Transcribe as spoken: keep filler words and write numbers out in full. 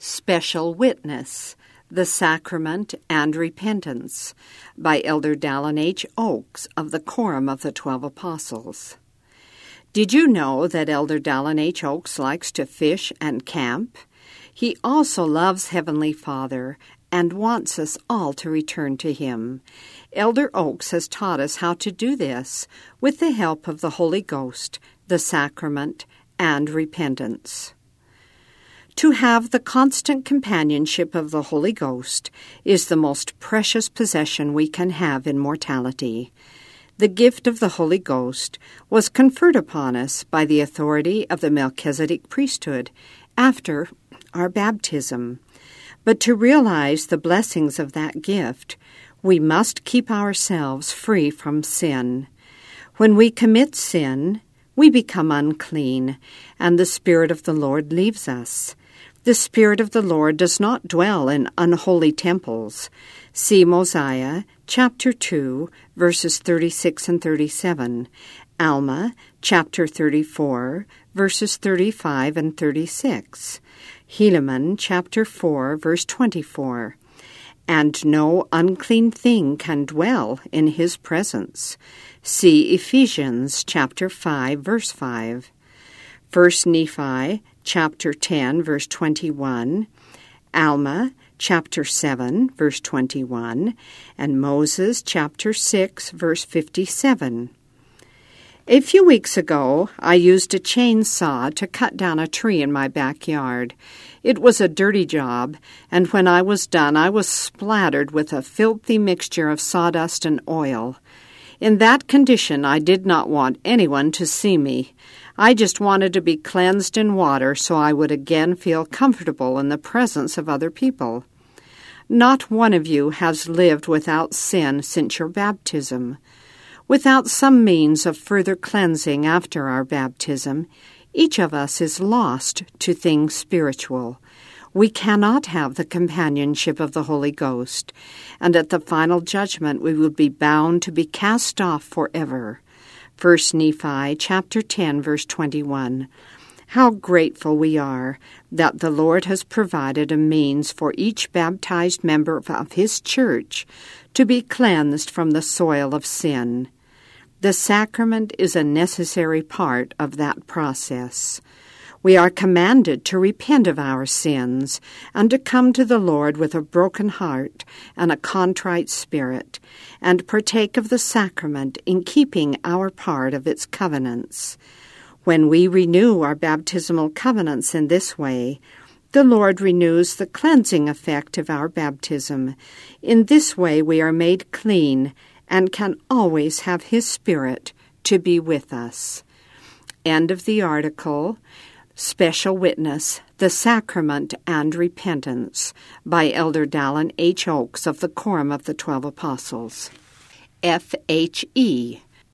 Special Witness, the Sacrament and Repentance, by Elder Dallin H. Oakes of the Quorum of the Twelve Apostles. Did you know that Elder Dallin H. Oakes likes to fish and camp? He also loves Heavenly Father and wants us all to return to Him. Elder Oakes has taught us how to do this with the help of the Holy Ghost, the Sacrament, and repentance. To have the constant companionship of the Holy Ghost is the most precious possession we can have in mortality. The gift of the Holy Ghost was conferred upon us by the authority of the Melchizedek priesthood after our baptism. But to realize the blessings of that gift, we must keep ourselves free from sin. When we commit sin, we become unclean, and the Spirit of the Lord leaves us. The Spirit of the Lord does not dwell in unholy temples. See Mosiah, chapter two, verses thirty-six and thirty-seven. Alma, chapter thirty-four, verses thirty-five and thirty-six. Helaman, chapter four, verse twenty-four. And no unclean thing can dwell in His presence. See Ephesians, chapter five, verse five. First Nephi, chapter ten, verse twenty-one, Alma, chapter seven, verse twenty-one, and Moses, chapter six, verse fifty-seven. A few weeks ago, I used a chainsaw to cut down a tree in my backyard. It was a dirty job, and when I was done, I was splattered with a filthy mixture of sawdust and oil. In that condition, I did not want anyone to see me. I just wanted to be cleansed in water so I would again feel comfortable in the presence of other people. Not one of you has lived without sin since your baptism. Without some means of further cleansing after our baptism, each of us is lost to things spiritual. We cannot have the companionship of the Holy Ghost, and at the final judgment we will be bound to be cast off forever. First Nephi, chapter ten, verse twenty-one. How grateful we are that the Lord has provided a means for each baptized member of His church to be cleansed from the soil of sin. The sacrament is a necessary part of that process. We are commanded to repent of our sins and to come to the Lord with a broken heart and a contrite spirit, and partake of the sacrament in keeping our part of its covenants. When we renew our baptismal covenants in this way, the Lord renews the cleansing effect of our baptism. In this way we are made clean and can always have His Spirit to be with us. End of the article. Special Witness, the Sacrament and Repentance, by Elder Dallin H. Oakes of the Quorum of the Twelve Apostles. F H E